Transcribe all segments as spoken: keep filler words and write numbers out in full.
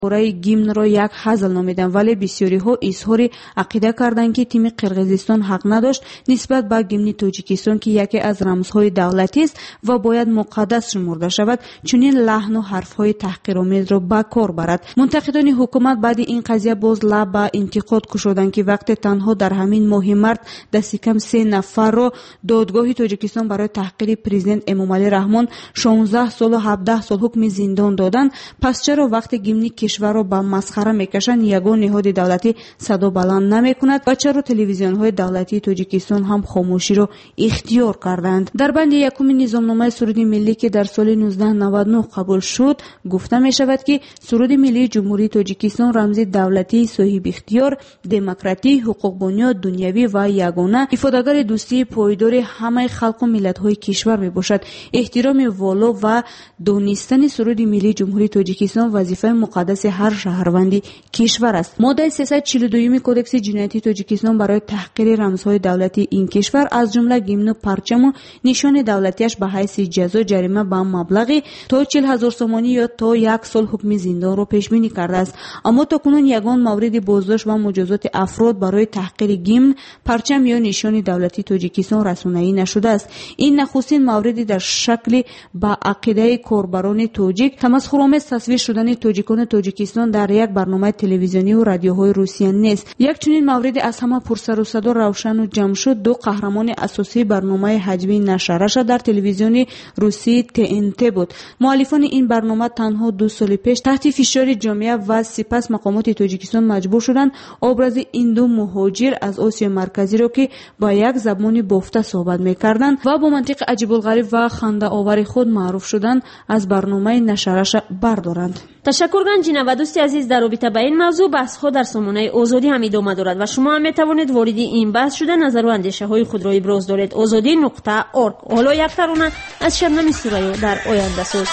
برای گیمن را یک هزل نامیدند، ولی بسیاری ها اظهار عقیده کردند که تیم قرقیزستان حق نداشت نسبت به گیمن تاجیکستان که یکی از رمزهای دولتی است و باید مقدس شمرده شود چنین لحن و حرفهای تحقیرآمیز را به کار برد. منتقدان حکومت بعد این قضیه باز لب به انتقاد گشودند که وقت تنها در همین ماه مارت دست کم سه نفر را دادگاه تاجیکستان برای تحقیر پرزیدنت امامعلی رحمان شانزده سال و هفده سال حکم زندان دادند، پس چرا وقت گیمن کشور را به مسخره میکشند یگان نهاد دولتی صدا بلند نمیکند و چرا تلویزیون های دولتی تاجیکستان هم خاموشی را اختیار کردند؟ در بند یکم نظامنامه سرود ملی که در سال نوزده نود و نه قبول شد گفته می شود که سرود ملی جمهوری تاجیکستان رمز دولتی صاحب اختیار، دموکراتی، حقوق بنیاد دنیوی و یگانه افادگر دوستی پایدار همه خلق و ملت های کشور می باشد. احترام والا و دانستن سرود ملی جمهوری تاجیکستان وظیفه مقدس هر شهروندی کشور است. ماده سیصد و چهل و دو کدکس جنایتی تاجیکستان برای تحقیر رمزهای دولتی این کشور از جمله گیمن و پرچم و نشان دولتیش به حیث جزا جریمه به مبلغی تا چهل هزار سومانی یا تا یک سال حکم زندان را پیش بینی کرده است. اما تاکنون یگان مورد بازداشت و مجازات افراد برای تحقیر گیمن، پرچم یا نشان دولتی تاجیکستان رسانه‌ای نشده است. این نخستین موردی در شکل با عقیده کاربران تاجیک تمسخرآمیز تصویر شدن تاجیکان تاجیکستان در یک برنامه تلویزیونی و رادیوهای روسیه نیست. یک چنین مورد از همه پرسر و صدا روشن و جمع شد دو قهرمان اساسی برنامه حجبی نشرش در تلویزیون روسی تی ان تی بود. مؤلفان این برنامه تنها دو سال پیش تحت فشار جامعه و سپس مقامات تاجیکستان مجبور شدند ابراز این دو مهاجر از آسیا مرکزی را که با یک زبان بافته صحبت می‌کردند و با منطق عجیب الغریب و خنده آور خود معروف شدند از برنامه نشرش بردارند. تشکر گنجینه و دوستی عزیز، در رابطه با این موضوع بحث ها در سامانه آزادی هم ادامه دارد و شما هم میتوانید وارد این بحث شده نظر و اندیشه های خود را ابراز دارید. آزادی نقطه اورگ. حالا یک ترانه از شبنم سوریا در آینده ساز.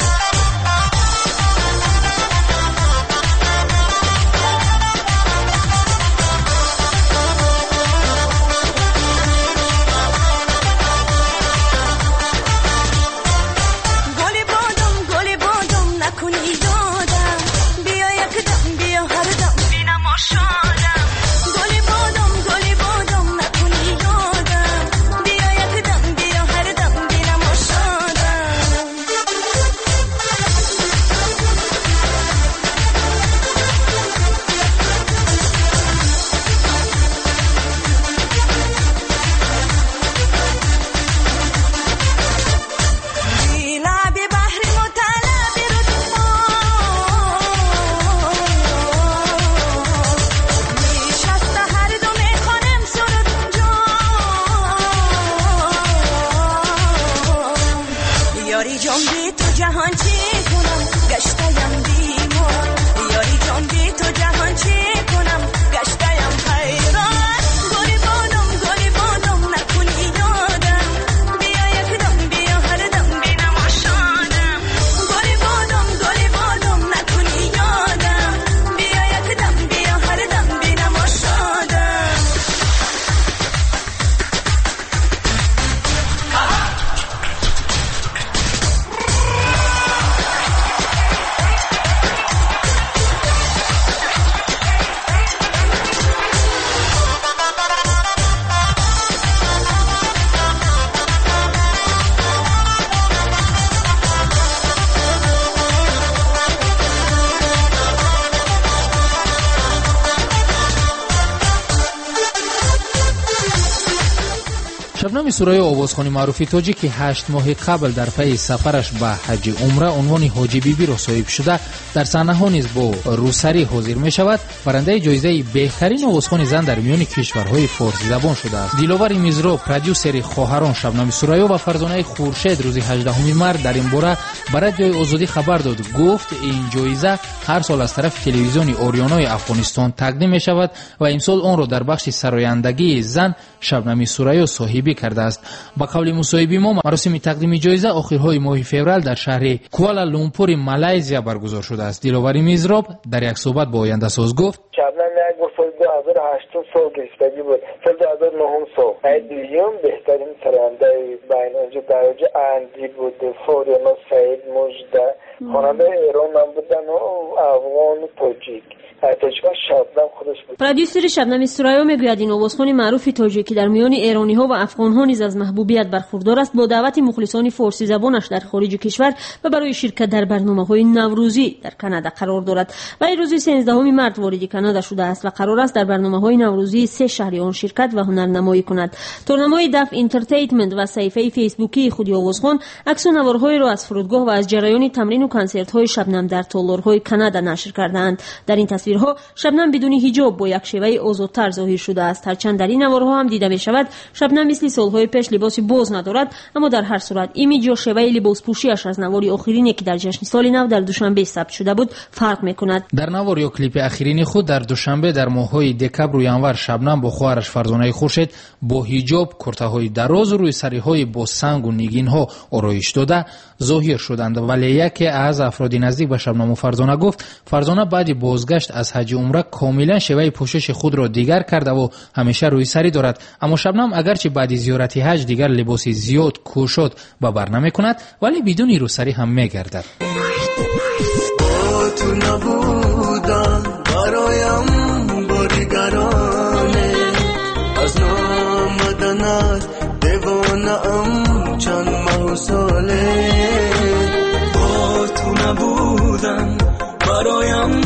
شبنم سوریا آوازخوان معروف تاجیک که هشت ماه قبل در پی سفرش به حج عمره عنوان حاجی بیبی را صاحب شده در صحنه‌ها نیز با روسری حاضر می شود، برنده جایزه بهترین آوازخوان زن در میان کشورهای فارسی زبان شده است. دلاور میزرا، پرودیوسر خواهران شبنم سوریا و فرزانه خورشید روز هجدهم مارس در این باره برای رادیوی آزادی خبر داد. گفت این جایزه هر سال از طرف تلویزیون اوریانای افغانستان تقدیم می شود و امسال آن را در بخش سرایندگی زن شبنم سوریا صاحبی کرده است. با قول مصاحبه ما مراسم تقدیم جایزه آخرهای ماه فوریه در شهر کوالالامپور مالایزیا برگزار شده است. دلاور میزراب در یک صحبت با آینده ساز گفت: شبنم یک بزرگ هزار و هشتصد سال گرفتگی بود. سال دو هزار و نه سال سعید بیلیون بهترین سرانده بین اونجا درجه اندی بود. فوریانا سعید مجده خواننده ایران هم بودن و افغان و تاجیک. تاجیک‌ها شبنم خودش بود. پرودیوسر شبنم سورایو میگوید این آوازخوان معروف تاجیکی در میان ایرانی‌ها و افغان‌ها نیز از محبوبیت برخوردار است. با دعوت مخلصان فارسی زبانش در خارج کشور و برای شرکت در برنامه‌های نوروزی در کانادا قرار دارد و این روز سیزدهم مارس وارد کانادا شده است و قرار است در برنامه‌های نوروزی سه شهر آن شرکت و هنرنمایی کند. تورنمای دف انترتینمنت و صفحه فیسبوکی خود آوازخوان عکس و نوارهای را از فرودگاه و از جریان تمرین و کنسرت‌های شبنم در تالارهای کانادا نشر کردند. در این تصویرها شبنم بدون حجاب با یک شیوه آزادتر ظاهر شده است. هرچند در این نوارها هم دیده می شود شبنم مثل سالهای پیش لباسی باز ندارد، اما در هر صورت ایمیج و شیوه لباس پوشیش از نواری آخرینی که در جشن سال نو در دوشنبه ثبت شده بود فرق می کند. در نوار یا کلیپ اخرین خود در دوشنبه در ماه‌های دکبر و ینور شبنم با خواهرش فرزانه خورشید با حجاب، کرته‌های دراز و روی سری‌های با سنگ و نگین‌ها آرایش داده ظاهر شدند. ولی یکی از افراد نزدیک به شبنم و فرزانه گفت فرزانه بعد بازگشت از حج عمره کاملا شیوه پوشش خود را دیگر کرده و همیشه روی سری دارد. اما شبنم اگرچه بعد زیارت حج دیگر لباسی زیاد کوشاد و بر نمی کند ولی بدون روسری هم می گردد. تو نبودم برایم باریگرانه از نامدنت دیوانم چند ماه ساله با تو نبودم برایم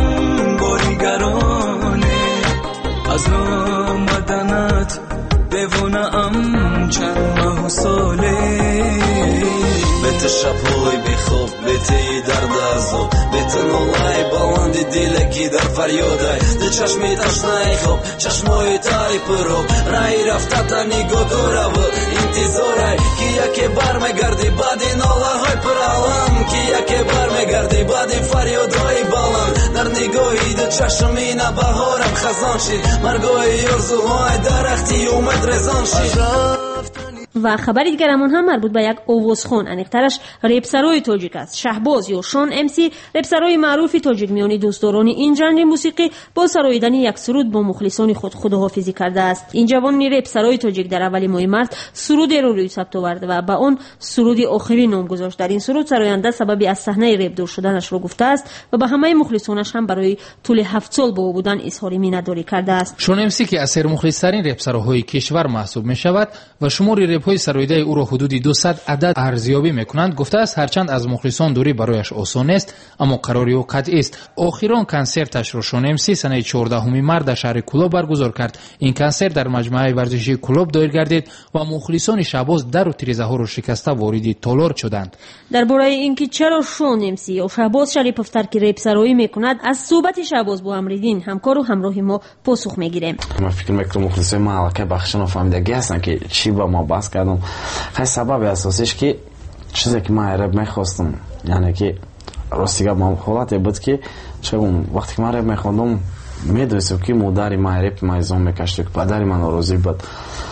باریگرانه از نامدنت دیوانم چند ماه ساله بت شب‌های بیخواب بتی درد عذاب بت نولای بلند دلکی در فریادای ده چشمی تشنه خواب چشمای تاری پرو رای رفته تا نگاه دوره و انتظارای که یکی بر میگردی بعد نولاهای پرالم که یکی بر میگردی بعد فریادهای بلند در نگاهی ده چشمی نبهارم خزان شد مرگای ارزوهای درختی اومد رزان شد. و خبری دیگرمون هم مربوط به یک آوازخوان انیقترش رپسرای تاجیک است. شهباز یا شان امسی رپسرای معروف تاجیک میانی دوستداران این ژانر موسیقی با سراییدن یک سرود با مخلصان خود خداحافظی کرده است. این جوان رپسرای تاجیک در اول ماه مارس سرودی را روی ثبت آورد و به آن سرود آخری نام گذاشت. در این سرود سراینده سبب از صحنه رپ دور شدنش را گفته است و به همه مخلصانش هم برای طول هفت سال با او بودن اظهار مینه‌داری کرده است. شان امسی که از سر مخلص‌ترین رپسرهای کشور محسوب می‌شود و شمار رپ‌های سراییده او را حدود دویست عدد ارزیابی میکنند گفته است هرچند از مخلصان دوری برایش آسان است اما قراری و قطعی است. آخرین کنسرتش را شان امسی سنه چهاردهم مارس در شهر کلوب برگزار کرد. این کنسرت در مجمع ورزشی کلوب دایر گردید و مخلصان شهباز در و تیرزه ها را شکسته وارد تالار شدند. درباره اینکه چرا شان امسی یا شهباز شریف‌افطر که رپ سرایی میکند از صحبت شهباز با امریدین همکار و همراه ما پاسخ میگیریم. من فکر میکنم مخلصای ما علاقه بخشن و فهمیدگی هستن که چی با ما بحث کردم. خیلی سبب اساسیش که چیزی که من رپ میخواستم یعنی که راستی گپ ما حالتی بود که چون وقتی که من رپ میخوندم میدونستم که مادر من رپ میزون میکشت که پدر من ناراضی بود.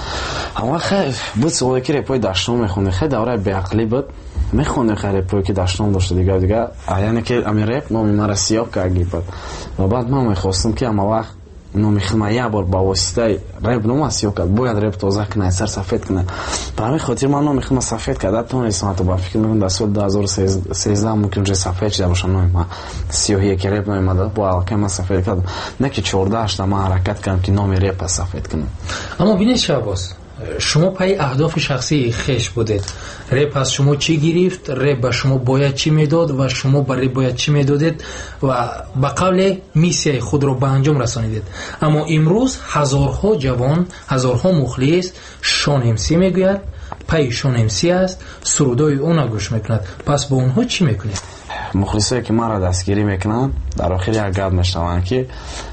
اما خیلی بود سوالی که رپای داشتم میخونده خیلی دوره بیعقلی بود میخونده خیلی رپایی که داشتم داشته دیگه دیگه یعنی که امی رپ نامی مرا سیاه کردی بود و بعد من میخواستم که اما وقت نو میخوام یه بار با واسطه رپ نو ماسیو کرد باید رپ تازه کنه سر سفید کنه برای خاطر من نو میخوام سفید کرد تو نیستم تو با فکر میکنم در سال دو هزار و سیزده ممکن جه سفید شده باشه نو ما سی و یک رپ نو مدد با علاقه من سفید کرد نه که چهارده هشت ما حرکت کردم که نام رپ سفید کنم. اما ببینید شهباز شما پای اهداف شخصی خیش بودید. رپ از شما چی گرفت؟ رپ به شما باید چی میداد و شما برای باید چی میدادید و به قول میسیای خود رو به انجام رسانیدید. اما امروز هزارها جوان، هزارها مخلص شان امسی میگوید، پای شان امسی است، سرودای اون گوش میکند. پس با اونها چی میکنید؟ مخلصایی که ما را دستگیری میکنند در آخر یک گپ میشنوند که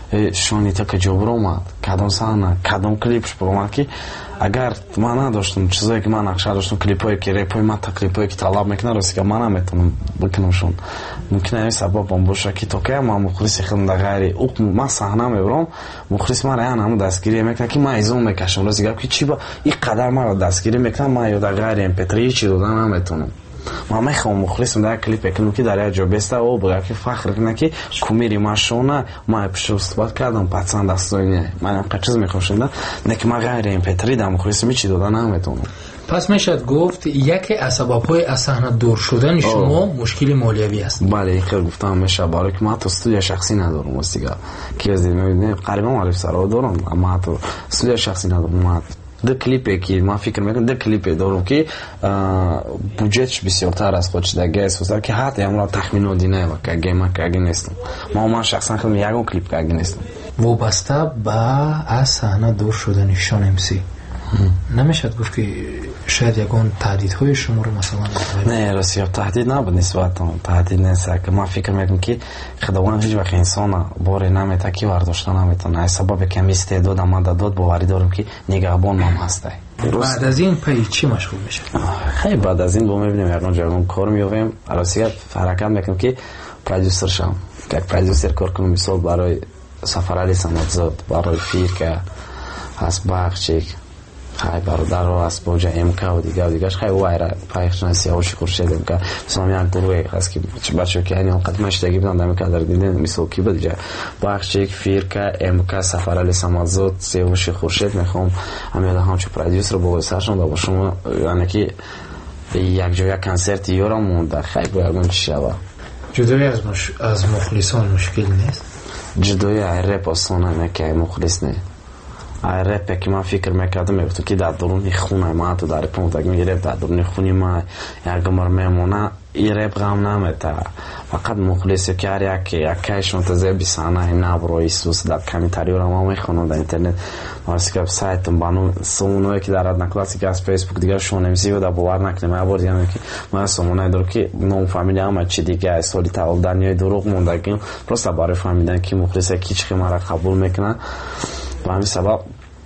شانی تا که جبر اومد کدام صحنه کدام کلیپش اومد که اگر من نداشتم چیزایی که من نقشه داشتم کلیپایی که رپای من تا کلیپایی که طلب میکنه راستی که من نمیتونم بکنمشون ممکنه این سبب هم باشه که تو که من مخلصی خیلی در غیری او من صحنه میبرم مخلص من را همون دستگیری میکنه که من ایزون میکشم راستی که چی با این قدر من را دستگیری میکنه من یا در غیر ام پی تری چی دادن نمیتونم. ما میخوام مخلصم در کلیپ کنم که در جا بسته او بگه که فخر کنه که کمیری ما شونه ما پیش استفاده کردم پسند دستوینه من هم قچیز میخوام شده نه که ما غیر این پتری در مخلصم چی دادن نمیتونم. پس میشد گفت یکی از سبب‌های از صحنه دور شدن شما مشکل مالیوی است. بله این خیلی گفتم میشه برای که ما تو استودیو شخصی ندارم موسیقی که از این قریبا معرف سرا دارم اما تو استودیو شخصی ندارم. ما دو کلیپی که ما فکر میکنم دو کلیپی دارم که بودجهش بسیارتر از خودش دیگه است که حتی امروز تخمین دینه و که گیم که اگه نیستم ما ما شخصا خیلی یکم کلیپ که اگه نیستم وابسته به از صحنه دور شدن شان امسی نمیشد گفت که شاید یکان تهدیدهای شما رو مثلا نه راستی تهدید نبود نسبت تهدید نیست که ما فکر میکنم که خداوند هیچ وقت انسان بار نمیته که برداشته نمیتونه از سبب کمی استعداد ما داد باوری دارم که نگهبان ما هسته. بعد از این پای چی مشغول میشه؟ خیلی بعد از این دو میبینیم یکان جایگون کار میویم راستی حرکت میکنم که پرودوسر شم که پرودوسر کار کنم مثال برای سفرعلی سمتزاد برای فیر که از بخشیک خیلی برادر رو از باجه امکا و دیگه و دیگهش خیلی وایره پایخشناسی هاوشی خورشید امکا مثلا یک گروه هست که بچه که اینی قدمش دیگه بدن دمکا در دیدن مثل کی بودیجه بخشی یک فیرکا امکا سفرالی سمازود سیوشی خورشید میخوام همیده همچه پرودیوسر رو بگوی سرشون دا باشم یعنی که یک جای کنسرت یورم مونده خیلی بگم چی شبه جدای از, مش... از مخلصان مشکل نیست؟ جدای رپ آسانه نکه مخلص نیست رپ که من فکر میکردم میگفتم که در درون خونه ما تو در رپ متگ میگرفت در درون خونه ما یک مر میمونه این رپ غم نمیته فقط مخلص کاری که یکیش منتظر بیسانه نبرو ایسوس در کمیتاری رو ما میخونم در اینترنت واسه که سایت بانو سونوی که در ادنا کلاسی که از فیسبوک دیگه شون نمیسی و در باور نکنه ما بردیم که ما سونای دور که نام فامیلی هم چی دیگه سالی تاول دنیای دروغ موندگیم پروسه برای فهمیدن که مخلص کیچ که ما را قبول میکنه و همین سبب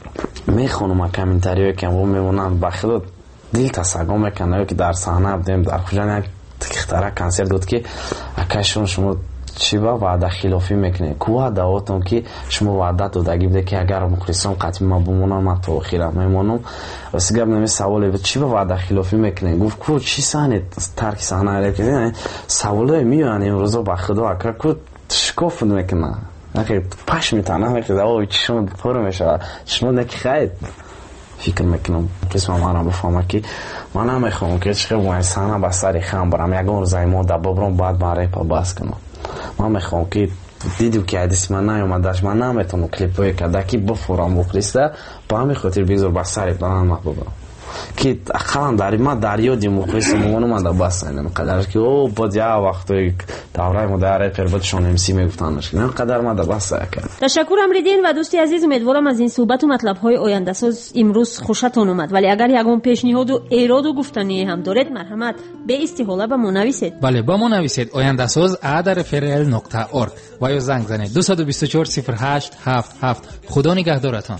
میخونم کامنتاریو که هم میمونن بخیل دل تساگم میکنه که در صحنه بودیم در کجا یک اختراع کنسرت داد که اکشون شما چی با وعده خلافی میکنه کوه دعوتون که شما وعده دادگی بده که اگر مخلصان قطعی ما بمونم ما تو خیره میمونم واسه گفت نمی سوالی بود چی با وعده خلافی میکنه گفت کو چی صحنه ترک صحنه رو کنه سوالی میان امروز با خدا اکر کو شکوف میکنه نکه پاش میتونه میکنه اوه چشم پر میشه چشم نکی خیلی فکر میکنم قسم ما را بفهمم که من نمیخوام که چه وایسانه با سری خام برام یکم روزای ما دبابرم بعد برای پا باز کنم من میخوام که دیدم که حدیث من نیومدش من نمیتونم کلیپای کدا کی بفورم بخلیسته با همین خاطر بیزور با سری دارم محبوبم که خان داری ما دریا دی مخلص مونو من دا بس اینم قدر که او بود یا وقتی دوره مداره پربتشون امسی میگفتنش نه قدر ما دا بس کرد. تشکرم ریدین و دوستی عزیز امیدوارم از این صحبت و مطلب های آینده ساز امروز خوشتون اومد ولی اگر یگان پیشنهاد و ایراد و گفتنی هم دارید مرحمت به استحاله به ما نویسید. بله با ما نویسید آینده ساز ادر فرل نقطه اورگ و یا زنگ زنید دو دو چهار صفر هشت هفت هفت. خدا نگهدارتان.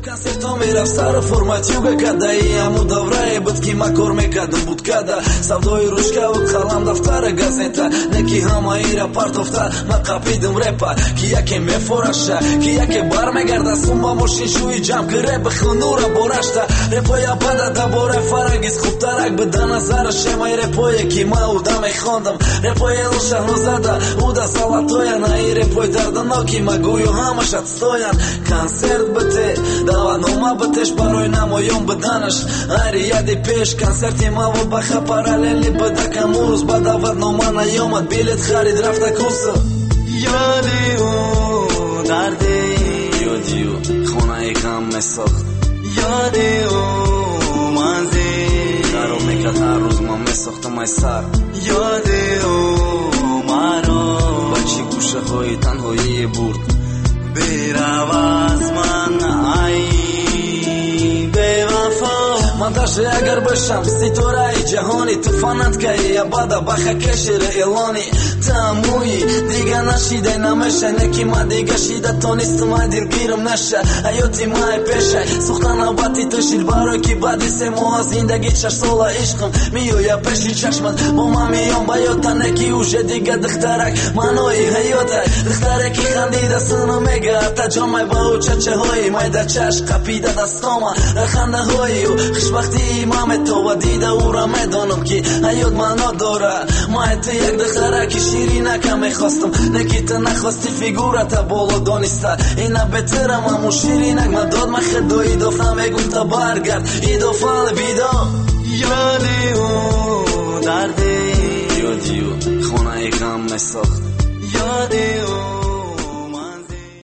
Даврае буд ки ма кор мекардам будкада савдои рушка буд қалам дафтара газета неки ҳамаира партофта ма қапидам репа ки яке мефораша ки яке бармегарда сумба мошиншӯи ҷамки реп бихунура борашта репоя бада дабораи фарагиз хубтарак бida назара шемаи репое ки ма уда мехондам репои лушаҳнозада уда салатоя наи репои дарданоки ма гӯё ҳамашат стоян консерт бите даватнома битеш барои намоён биданаш Ари яди пеш концерти мавод баха параллели бада камурус бада ваднома наёмад билет харид рафта курса Яди у дарди Яди у хонаи ғам месохт Яди у манзи Даро мекад ҳар рӯз ма месохтам ай сар Яди у маро ба чӣ гӯшаҳои танҳоие бурд Берав аз ман ай من даже اگر باشم ستاره جهانی تو فنت که یا بعد بخه کشیر اعلانی تعمویی دیگه نشیده نمیشه نکی ما دیگه شیده تا نیست ما دلگیرم نشه حیاتی مای پیشه سوخته نوبتی توشید برای که بعدی سه ماه زندگی چش ساله عشقم میویا پیشی چشمت با ما میام بیاتا نکی اوشه دیگه دخترک منوی حیاته دخترکی خندیده سنو میگه تا جامعه با او چچه هایی مایده چشق قپیده دستاما خنده هایی و خوشبختی امام تو و دیده او را میدانم که حیات منو داره مایت یک دخترکی شیرینه که میخواستم نکی تا نخواستی فیگورت بالا دانسته اینا بهترم همون شیرینک من داد من خدایی دفعه میگم تا برگرد ای دفعه بیدا یادی او دردی یادی او خونه غم میساخت یادی او